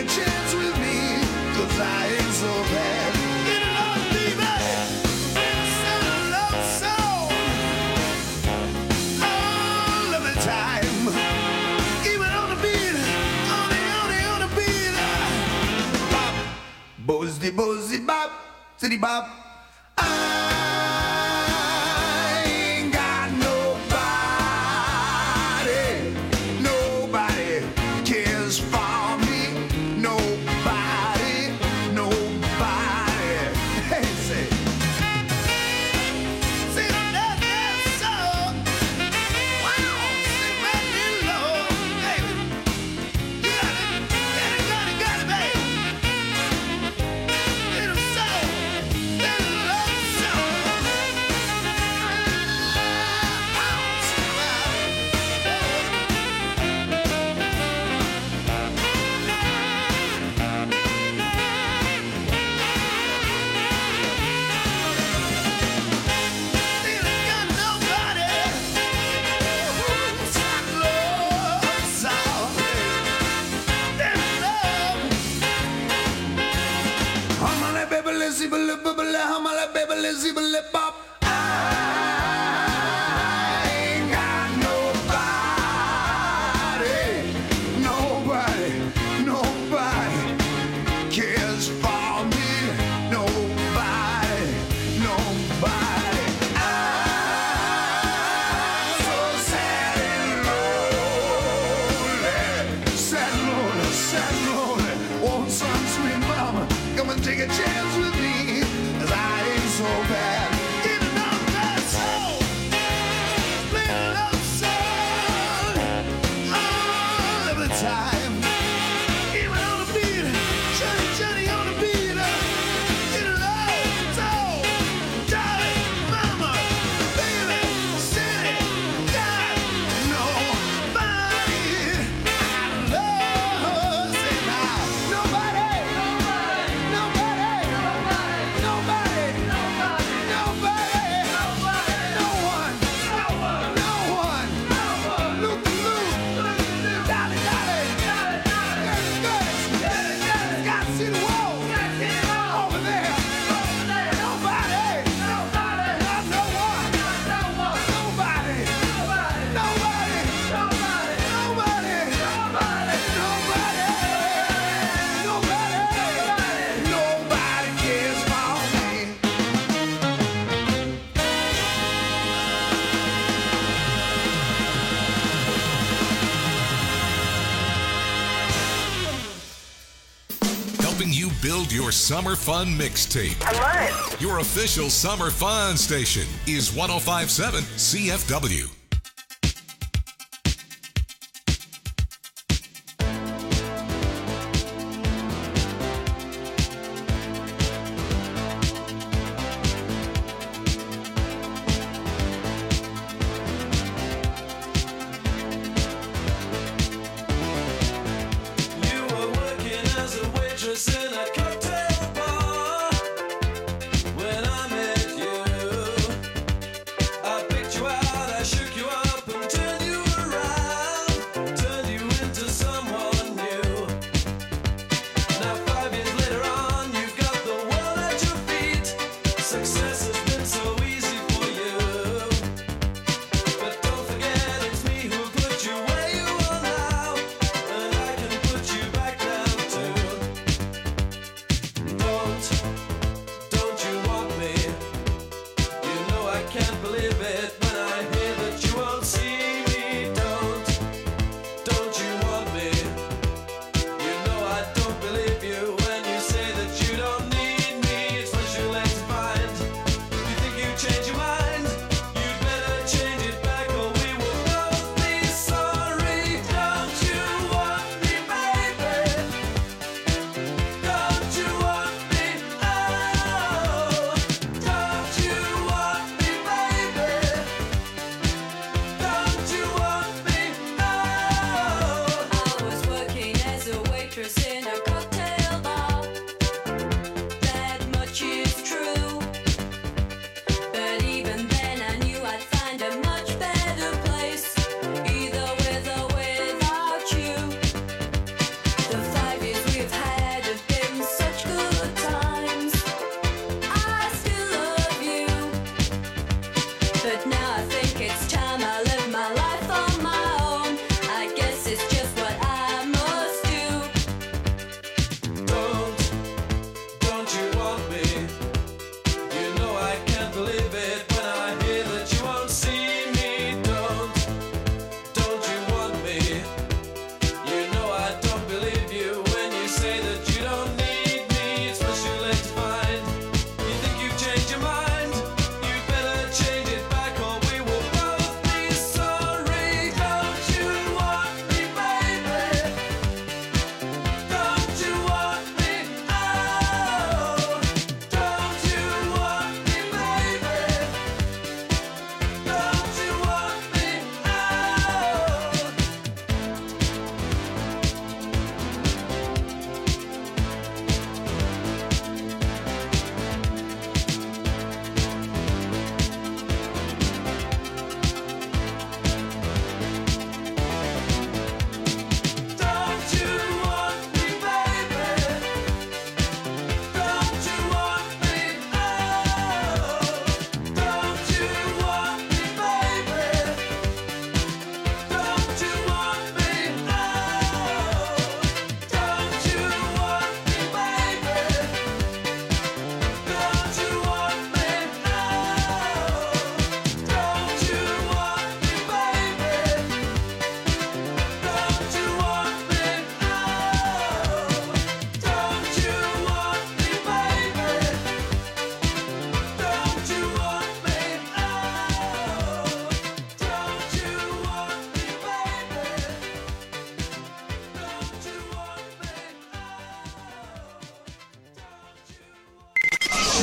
a chance with me, 'cause I ain't so bad. Get along, baby. It's a love song all of the time. Even on the beat, on the beat. Bop, bozzy, bozzy, bop, city bop. Take a chance with me, 'cause I ain't so bad. Get enough that soul, play a love song all of the time. Even on the beat, Johnny on the beat. Get a love soul, darling, mama, baby, city, got nobody I love. Say now, nobody. Build your summer fun mixtape. I love it. Your official summer fun station is 105.7 CFW. I picked you out, I shook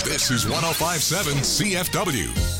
This is 105.7 CFW.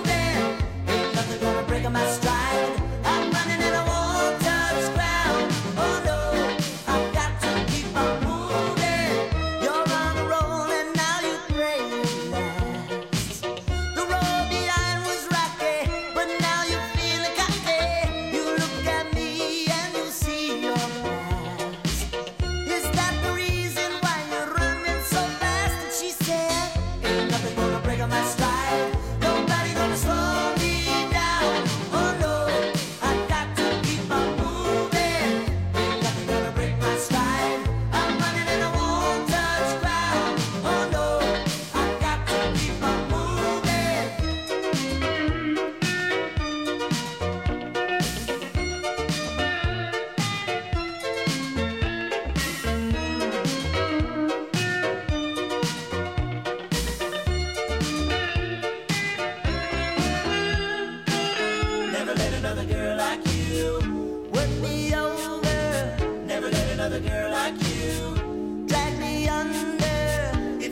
My stride, I'm running and I won't touch ground.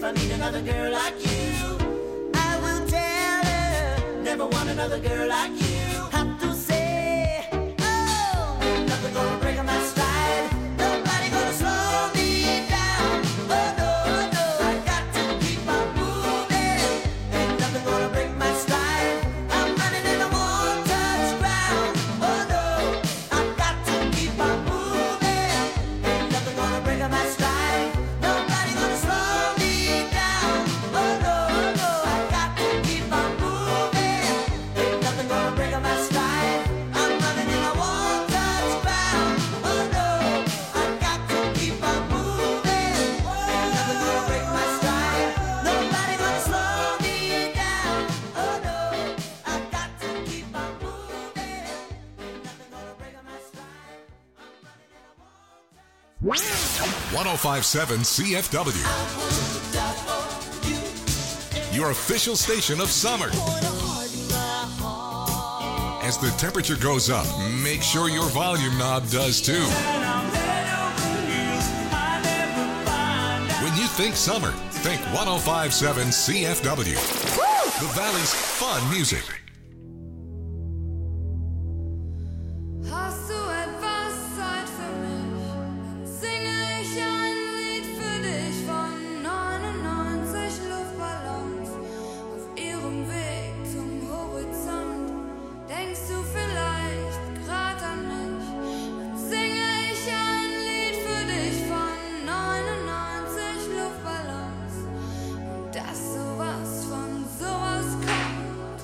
I meet another girl like you, I will tell her, never want another girl like you. Have to say, oh, ain't nothing gonna break my stride. Nobody gonna slow me down. Oh no, I got to keep on moving. Ain't nothing gonna break my stride. I'm running and I won't touch ground. Oh no, I got to keep on moving. Ain't nothing gonna break my stride. Nobody gonna slow me down. Oh no, I got to keep on moving. Ain't nothing gonna break my stride. I'm running and I won't touch ground. Oh no, I got to keep on moving. Ain't nothing gonna break my stride. Nobody gonna slow me down. Oh no, I got to keep on moving. Ain't nothing gonna break my stride. I'm running and I won't touch. 1057 CFW, your official station of summer. As the temperature goes up, make sure your volume knob does too. When you think summer, think 1057 CFW. The Valley's fun music. Hast du etwas Zeit für mich? Dann singe ich ein Lied für dich von 99 Luftballons auf ihrem Weg zum Horizont. Denkst du vielleicht grad an mich? Dann singe ich ein Lied für dich von 99 Luftballons und dass sowas von sowas kommt.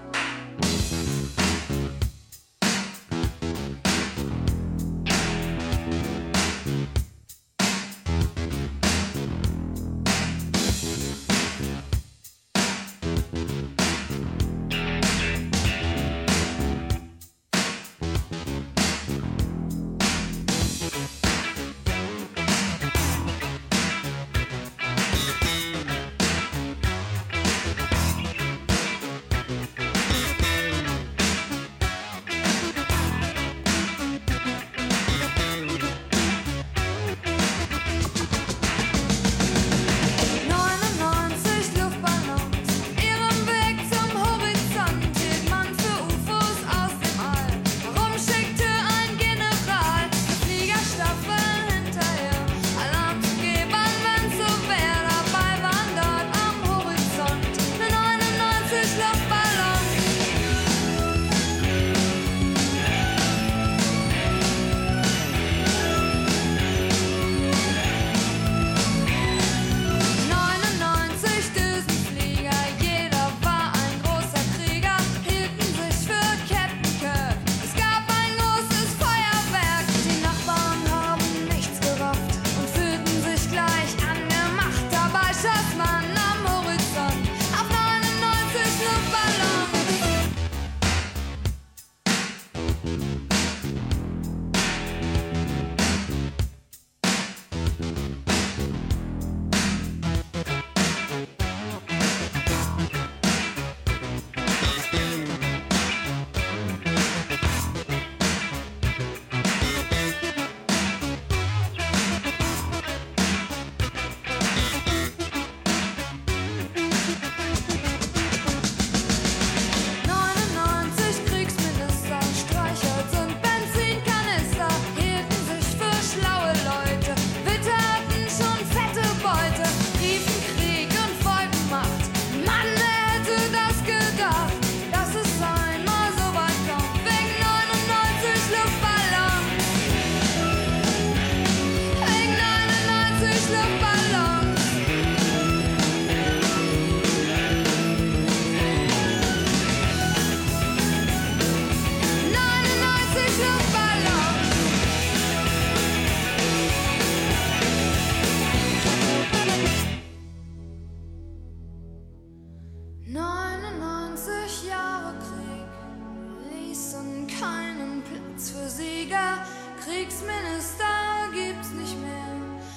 Kriegsminister gibt's nicht mehr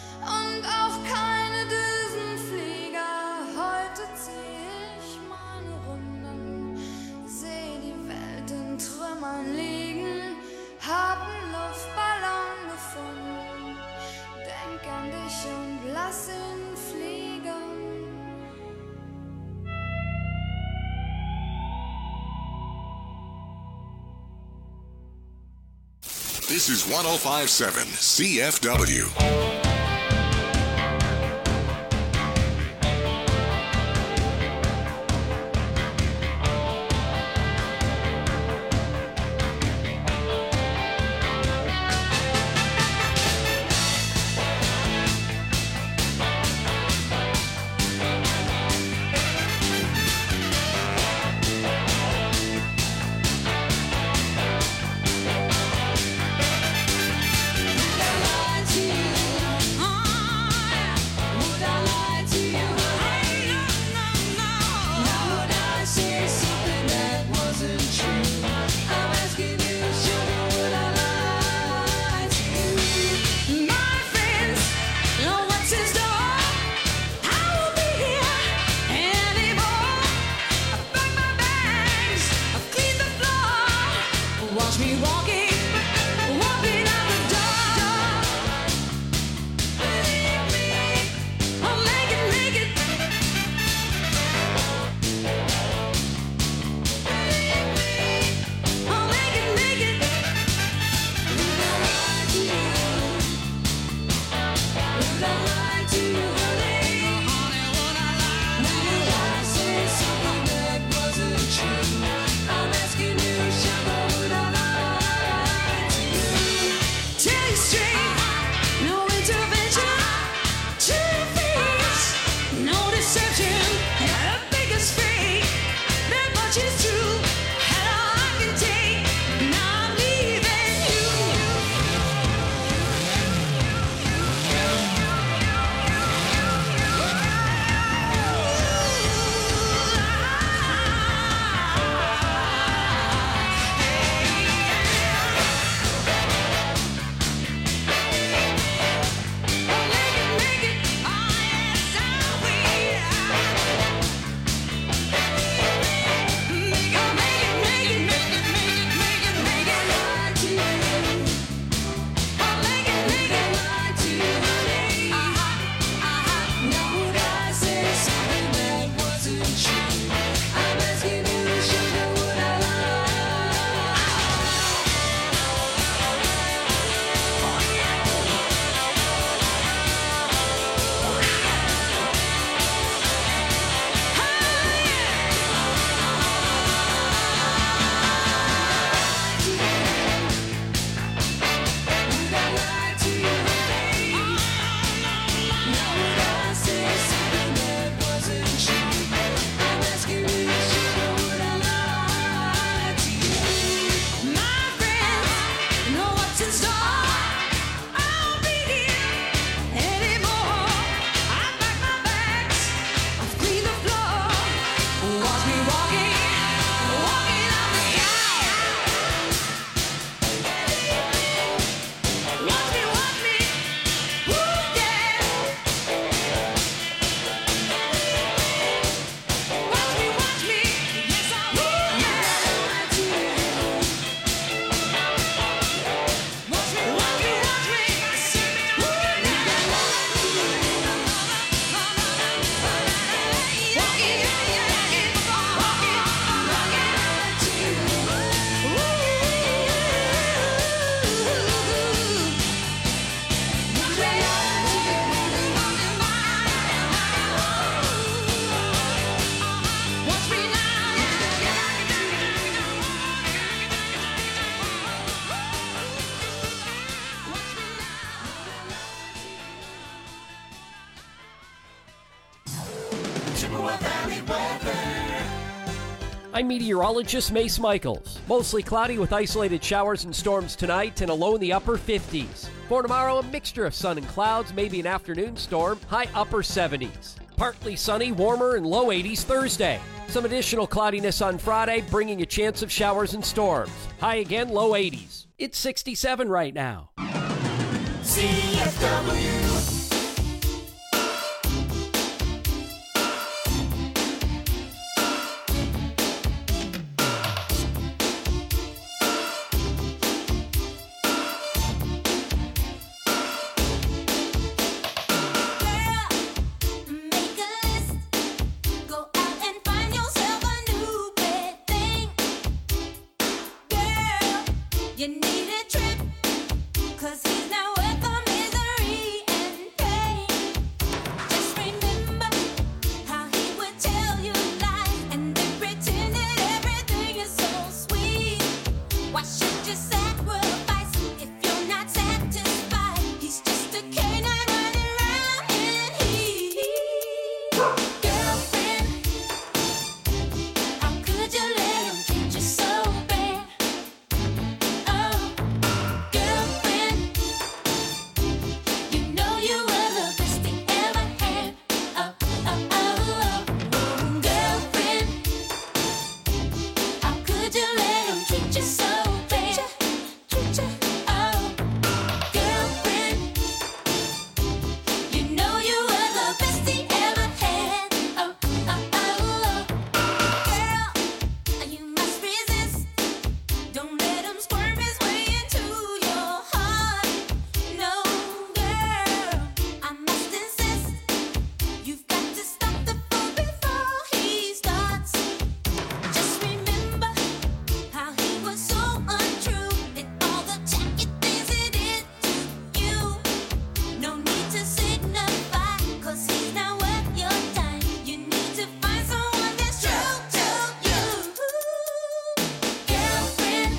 und auch keine Düsenflieger. Heute zieh ich meine Runden, seh die Welt in Trümmern liegen, hab 'n Luftballon gefunden, denk an dich und lass ihn fliegen. This is 105.7 CFW. I'm meteorologist Mace Michaels. Mostly cloudy with isolated showers and storms tonight and a low in the upper 50s. For tomorrow, a mixture of sun and clouds, maybe an afternoon storm, high upper 70s. Partly sunny, warmer, and low 80s Thursday. Some additional cloudiness on Friday, bringing a chance of showers and storms. High again, low 80s. It's 67 right now. CFW. You need a trip. 'cause he's not worth the misery and pain. Just remember how he would tell you lies and then pretend that everything is so sweet. Why should you sacrifice if you're not satisfied? He's just a canine running around in heat. Girlfriend, how could you let him treat you so bad? Oh, girlfriend, you know you were the best he ever had. Oh, oh, oh, oh. Girlfriend, how could you let him treat you so bad? Oh, girlfriend, you know you were the best he ever had. Oh, oh, oh, oh. Girl, you must resist. Don't let him squirm his way into your heart. No, girl, I must insist. You've got to stop the fool before he starts. Just remember how he was so untrue and all the tacky things he did to you. No need to signify, 'cause he's not worth your time. You need to find someone that's true to you. Girlfriend,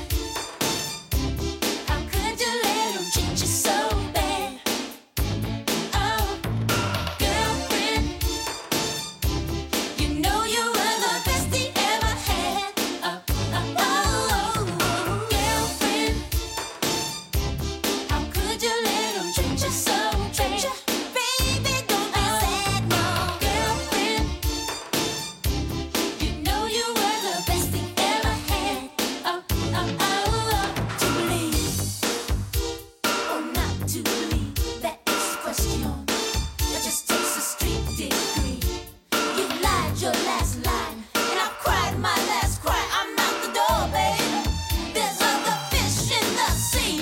how could you let him treat you so bad? Oh, girlfriend, you know you were the best he ever had. Oh, oh, oh, oh. Girlfriend, how could you let him treat you so bad? Baby, don't be sad, no. Girlfriend, you know you were the best he ever had. Oh, oh, oh, oh. To believe or not to believe, that is the question. It just takes a street degree. You lied your last line, and I've cried my last cry. I'm out the door, babe. There's other fish in the sea.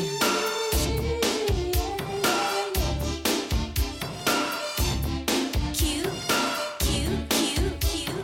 Cute, cute, cute, cute.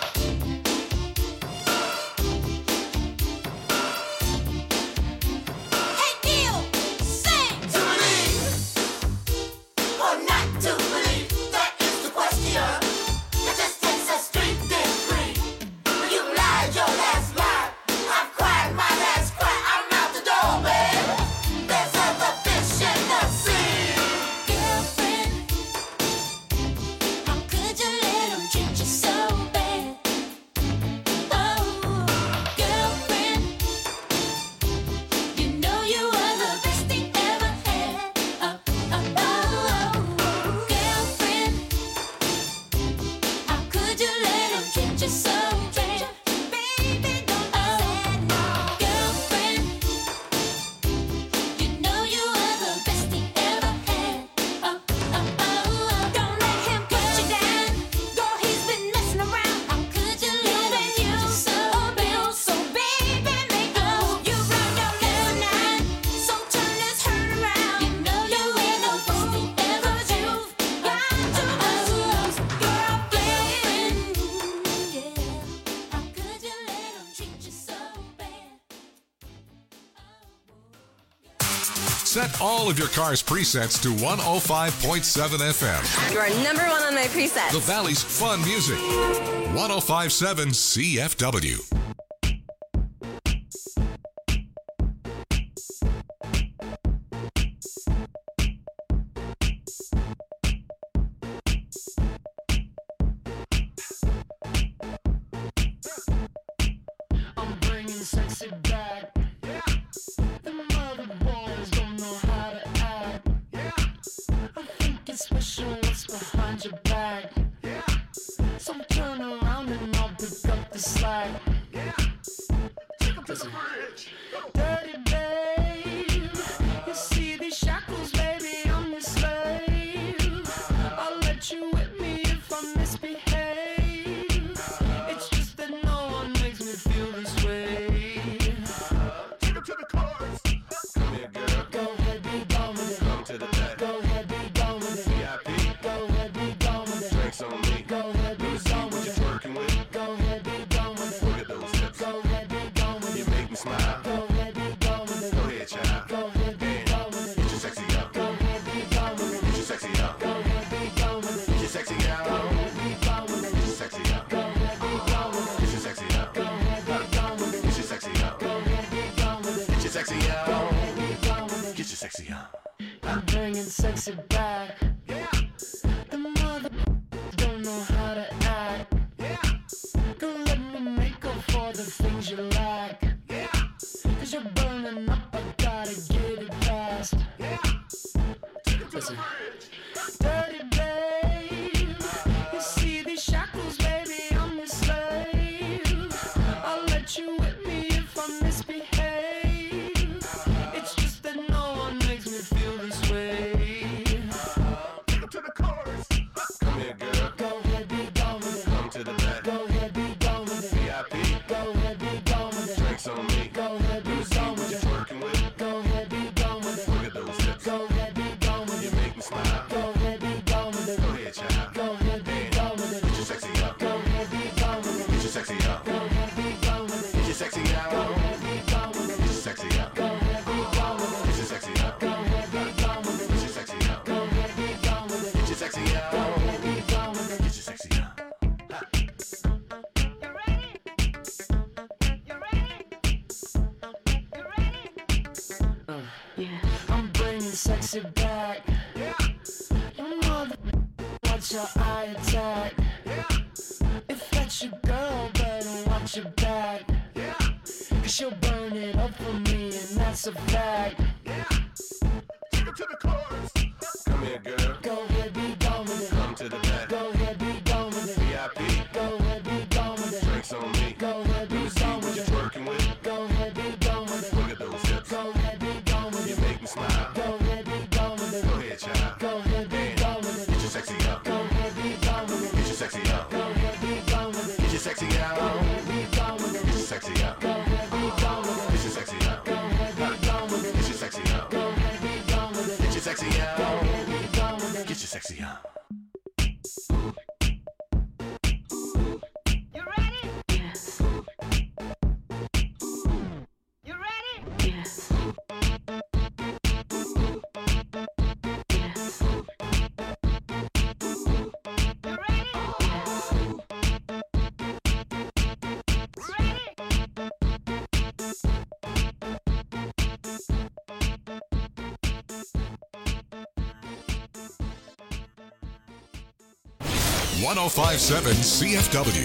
Hey, Neil, sing. To believe or not to believe, that is the question. It just takes a street degree. You lied your last lie. I've cried my last cry. I'm out the door, babe. There's other fish in the sea. Girlfriend, how could you let him treat you so bad? Oh, girlfriend, you know you were the best he ever had. Oh, oh, oh, oh. Girlfriend, how could you let him treat you so bad? Baby, don't be sad, no. Girlfriend, you know you were the best he ever had. Oh, oh, oh, oh. Don't let him put you down. Girl, he's been messing around. How could you let him treat you so bad? So baby, make a move. You run your left nine, so turn this hurt around. You know you ain't the best he ever had. Got to lose, girlfriend. Yeah, how could you let him treat you so bad? Set all of your car's presets to 105.7 FM. You are number one on my presets. The Valley's fun music. 105.7 CFW. I'm bringing sexy back. The mother boys don't know how to act. I think it's special what's behind your back. So turn around and I'll pick up the slack. Listen. Dirty babe, you see these shackles, baby, I'm your slave. I'll let you whip me if I misbehave. It's just that no one makes me feel this way. Take him to the chorus. Come here, girl. Go ahead, be gone with it. Come to the back. Go ahead, be gone with it. VIP. Go ahead, be gone with it. Drinks on. Go ahead, be gone with it. Get your sexy on. I'm bringing sexy back. The mother don't know how to act. Don't let me make up for the things you lack. Cause you're burning up, I gotta get it fast. Listen. Dirty babe, you see these shackles, baby, I'm your slave. I'll let you whip me if I misbehave. It's just that no one makes me feel this way. Take 'em to the chorus. Come here, girl. Go ahead, be gone with it. Come to the back. Go ahead, be gone with it. VIP. Go ahead, be gone with it. Drinks on me. Go ahead, be gone with it. Working with. Go ahead, be gone with it. Look at those hips. Go ahead, be gone with You it. make me smile. Go ahead, be gone with it. Go ahead, child. Go ahead, be gone with it. Get your sexy up. Go ahead, be gone with it. Get your sexy up. Go ahead, be gone with it. Get your sexy out. Go ahead, be gone with it. Get your sexy up. Go ahead, be gone with it. Get your sexy up. Go ahead, be gone with it. Get your sexy up. Go ahead, be gone with it. Get your sexy out. Go ahead, be gone with it. Get your sexy up. I'm bringing sexy back. You mother, watch your eye attack. If that's your girl, better watch your back. Cause she'll burn it up for me, and that's a fact. Take 'em to the chorus. Come here, girl. Go ahead, be gone with it. Come to the back. Go ahead, be gone with it. VIP. Go ahead, be gone with it. Drinks on me. Go ahead, be gone with What it. you working with? Go ahead, be gone with it. Look at those hips. Go ahead, be gone with You it. make me smile. Go ahead, be gone with it. Go ahead, child. Go ahead, be gone with it. Get your sexy up. Go ahead, be gone with it. Get your sexy up. Go ahead, be gone with it. Get your sexy out. Go ahead, be gone with it. Get your sexy up. Go ahead, be gone with it. Get your sexy up. Go ahead, be gone with it. Get your sexy up. Go ahead, be gone with it. Get your sexy Go out. ahead, be gone with it. Get your sexy up. You ready? Yes. You ready? Yes. Yes. You ready? Ready? 1057 CFW.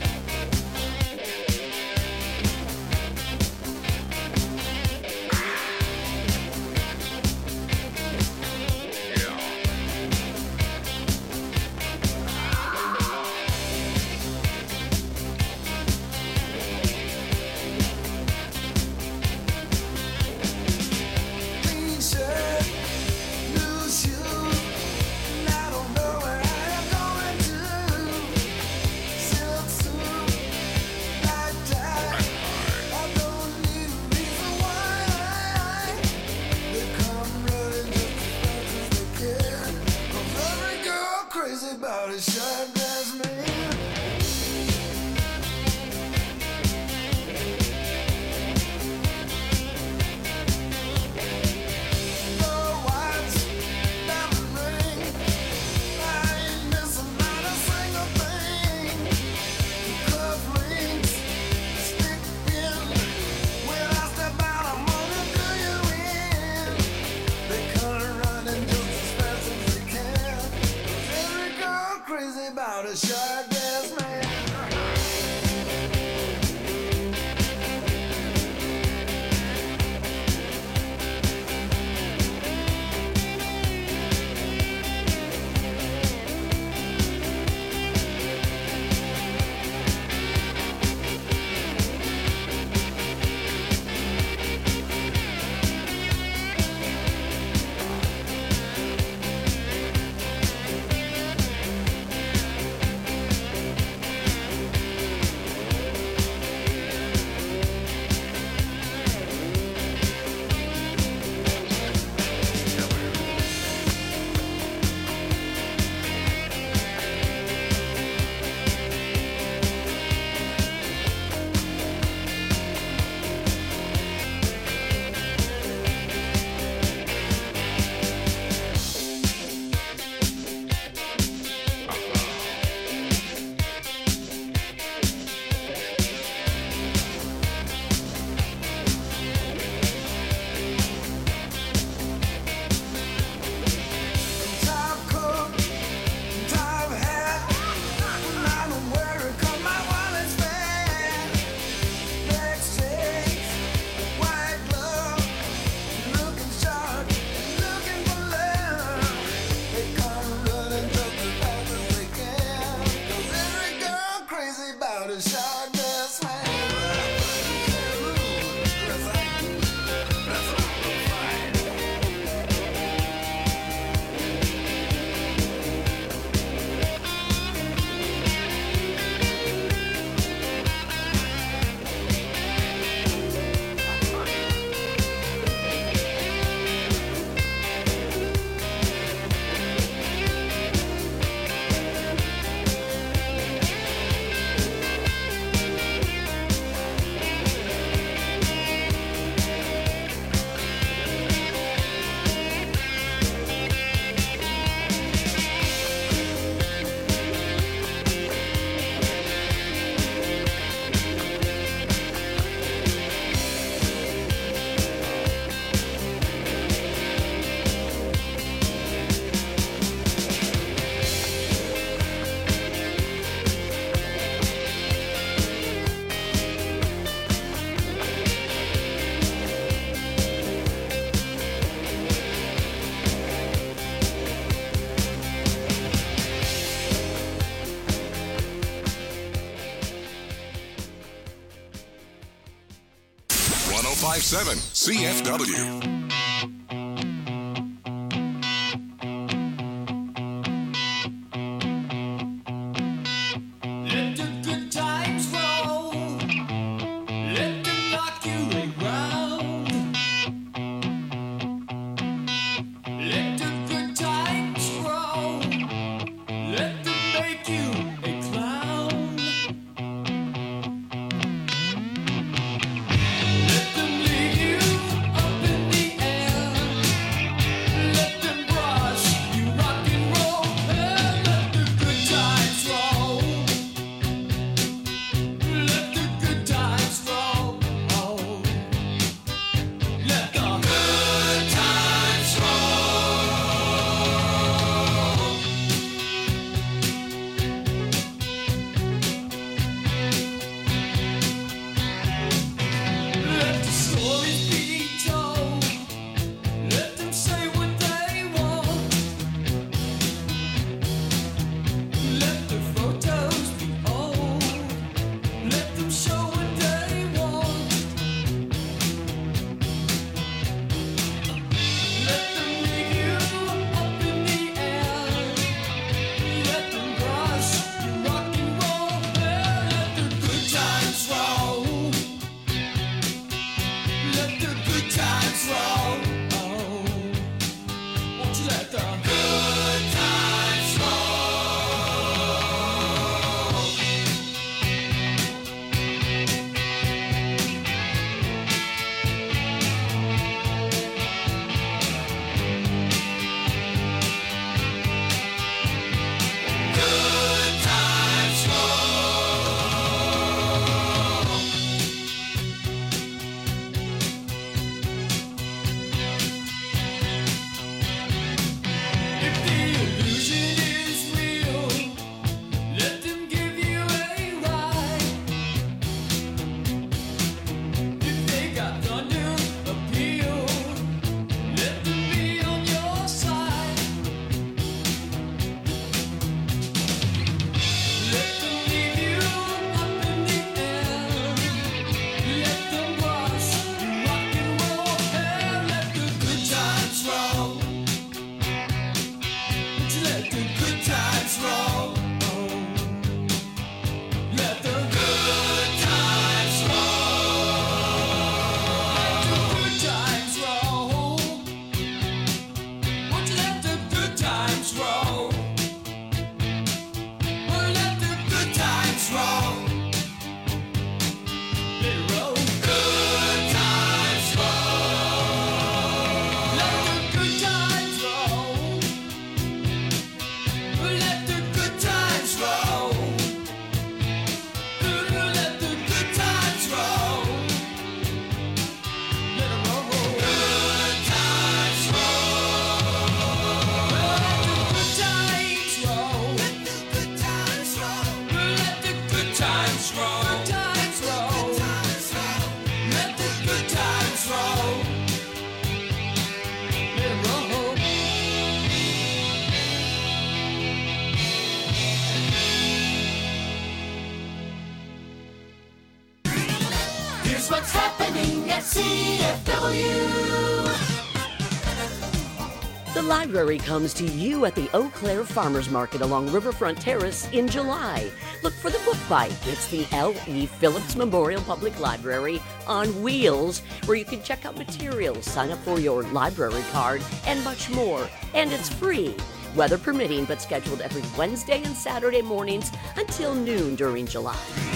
Clean shirt, new shoes, and I don't know where I am going to. Silk suit, black tie. I don't need a reason why they come running just as fast as they can. 'Cause every girl crazy about a short dress man. About a short dress man. 1057 CFW. Let the good times roll. Let them knock you around. Let the good times roll. Let them make you a clown. Let them leave you up in the air. Let them brush you rock and roll. And let the good times roll. Let the good times roll. Let the good times Let the stories be told. Let them say what they want. Let the photos be old. Let them show what they want. Let them leave you up in the air. Let them brush you rock and roll. Let the good times roll. Let the good times roll. Won't you let the good times roll? Good times roll. If the illusion is real, let them give you a ride. If they got thunder appeal, let them be on your side. Let them leave you up in the air. Let them rush you rock and roll. And let the good times roll. Won't you let the good times roll? Let the good times roll. Let the good times roll. Won't you let the good times roll? Let the good times roll. Let it roll. Good times roll. Let the good times roll. Let the good times roll. Let the good times roll. Let 'em roll. Good times roll. Let the good times roll. Let the good times roll. Let the good times roll. Let the good times roll. Let 'em roll. Here's what's happening at CFW. The library comes to you at the Eau Claire Farmers Market along Riverfront Terrace in July. Look for the Book Bite. It's the L.E. Phillips Memorial Public Library on wheels, where you can check out materials, sign up for your library card, and much more. And it's free, weather permitting, but scheduled every Wednesday and Saturday mornings until noon during July.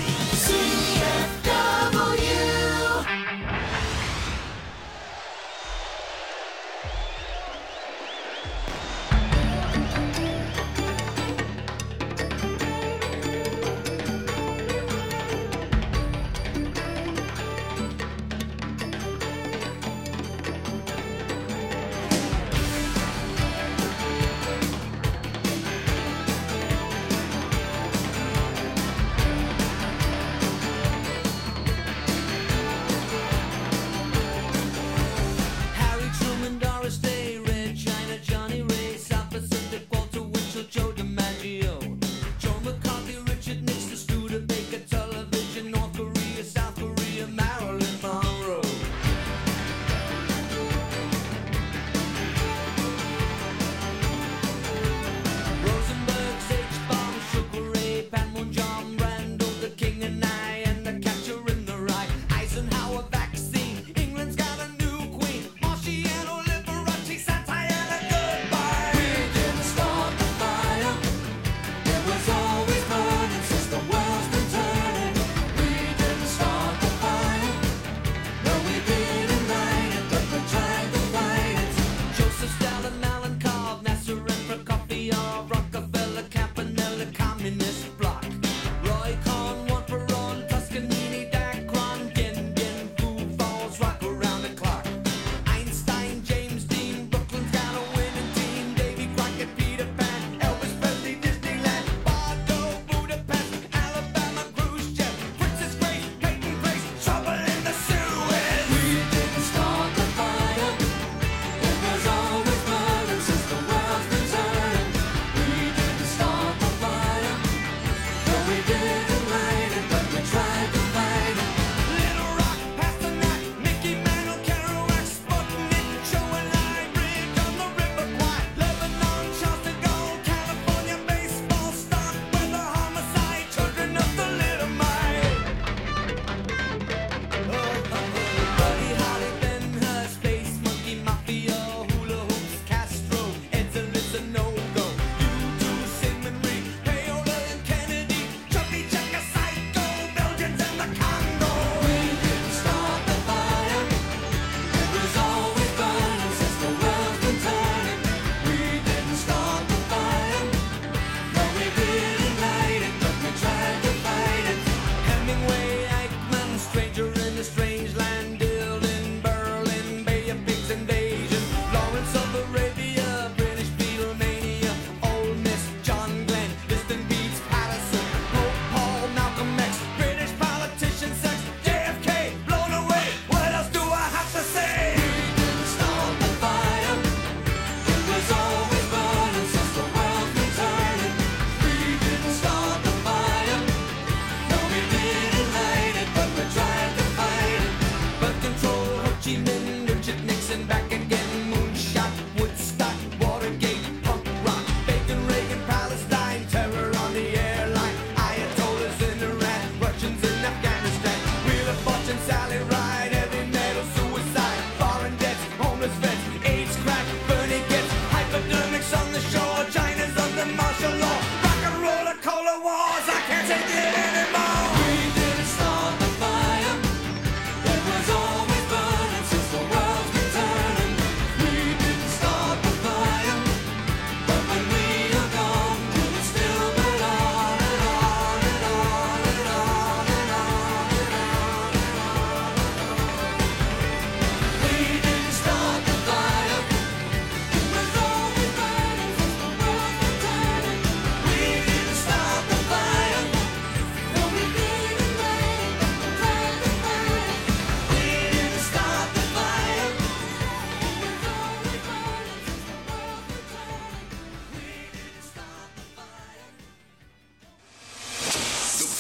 CFW.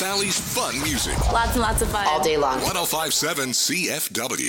Valley's fun music. Lots and lots of fun. All day long. 1057 CFW.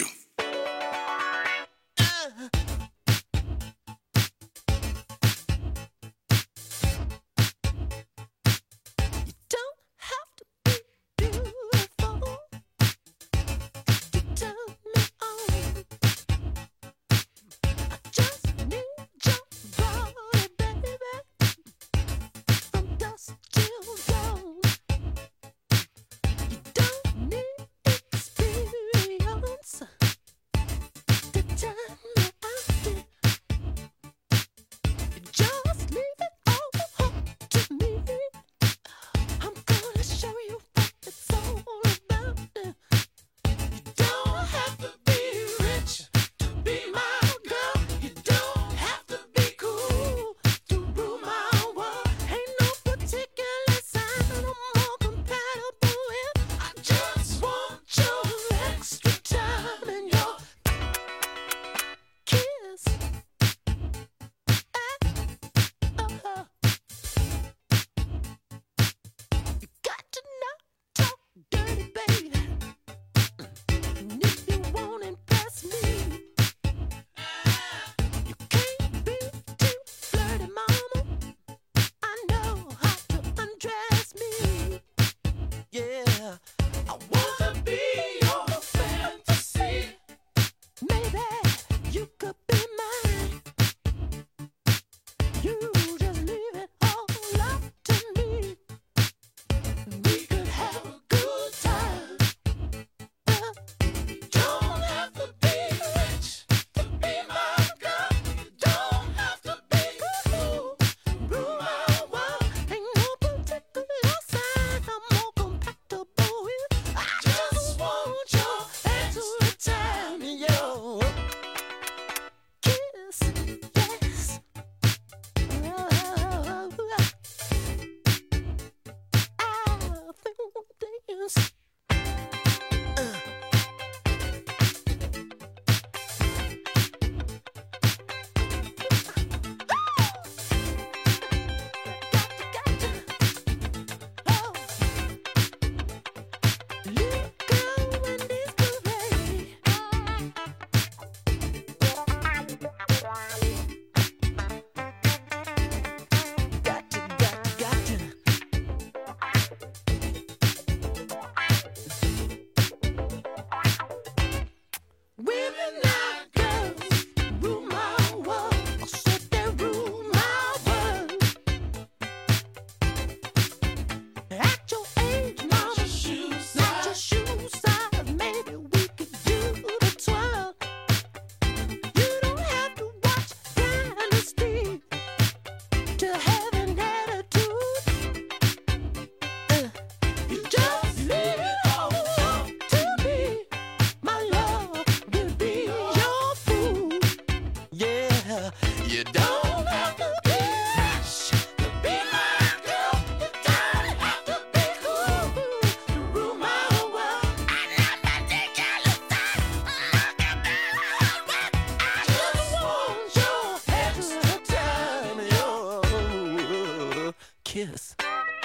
Kiss.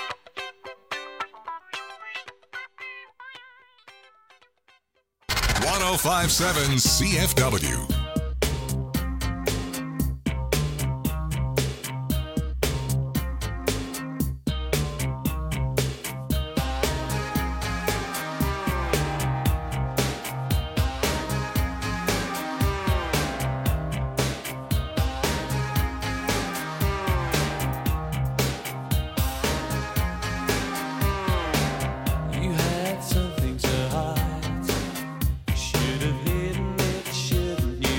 .1057 CFW. You had something to hide. Should have hidden it, shouldn't you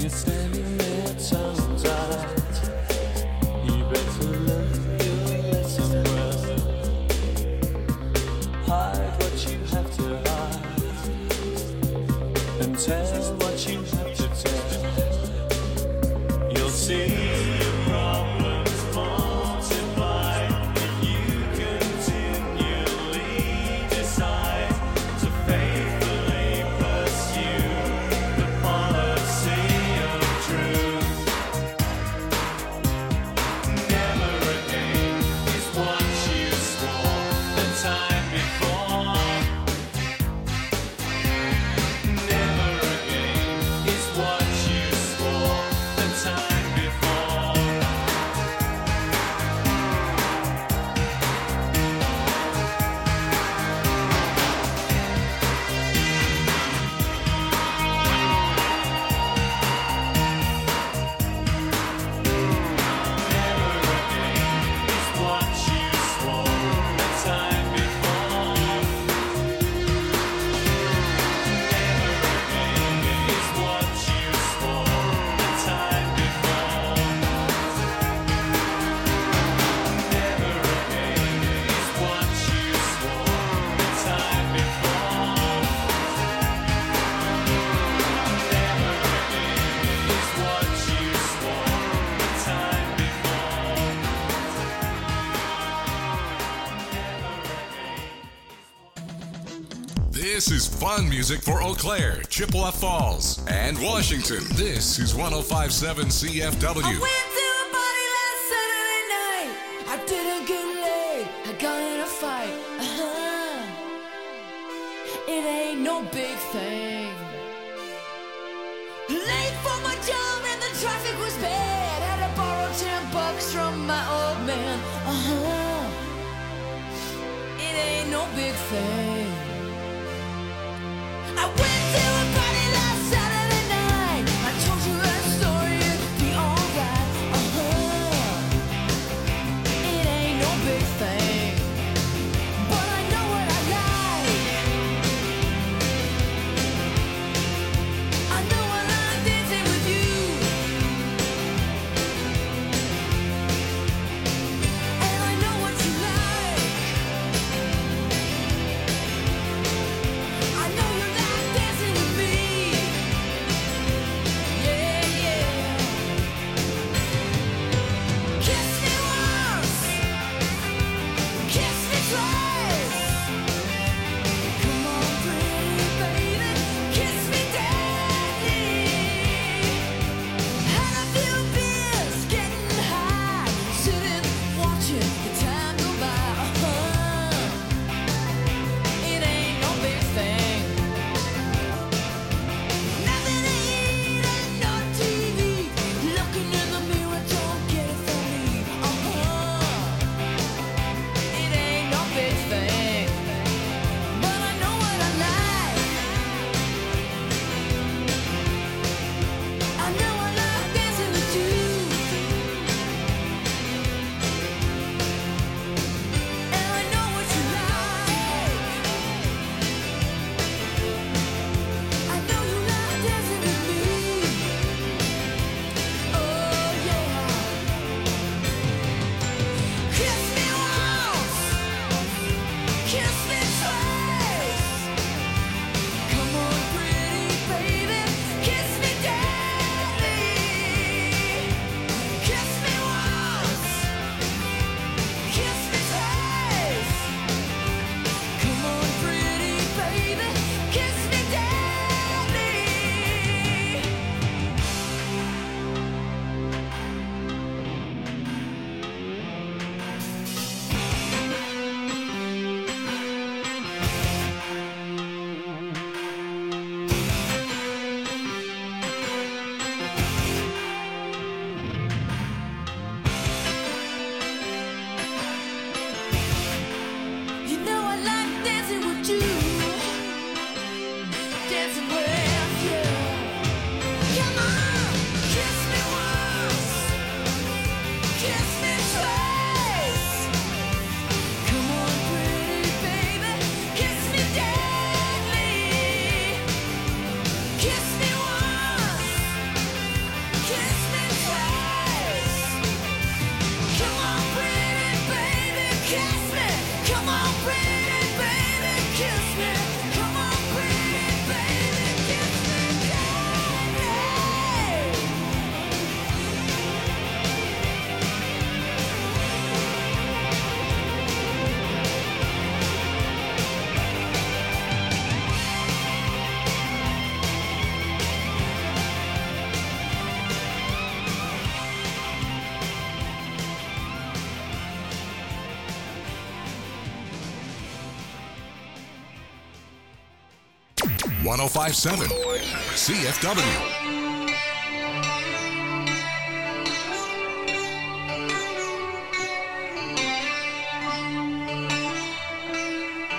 you're standing there tongue-tied, you better learn your lesson well. Hide what you have to hide, and tell what you have to tell. You'll see your problems multiply if you continually decide to faithfully pursue the policy of truth. Never again is what you swore the time before. Never again is what you swore the time before. Never again is what you swore the time before. Never again is what you swore the time before. Never again is what you swore the time before. Never again is what you swore the time before. This is fun music for Eau Claire, Chippewa Falls, and Washington. This is 105.7 CFW. I went to a party last Saturday night. I didn't get laid. I got in a fight. It ain't no big thing. Late for my job and the traffic was bad. Had to borrow $10 from my old man. It ain't no big thing. I went to a party last Saturday night. I told you that story, it'd be alright. It ain't no big thing, but I know what I like. I know I like dancing with you, and I know what you like. 1057 CFW.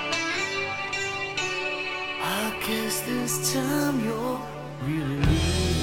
I guess this time you're really leaving.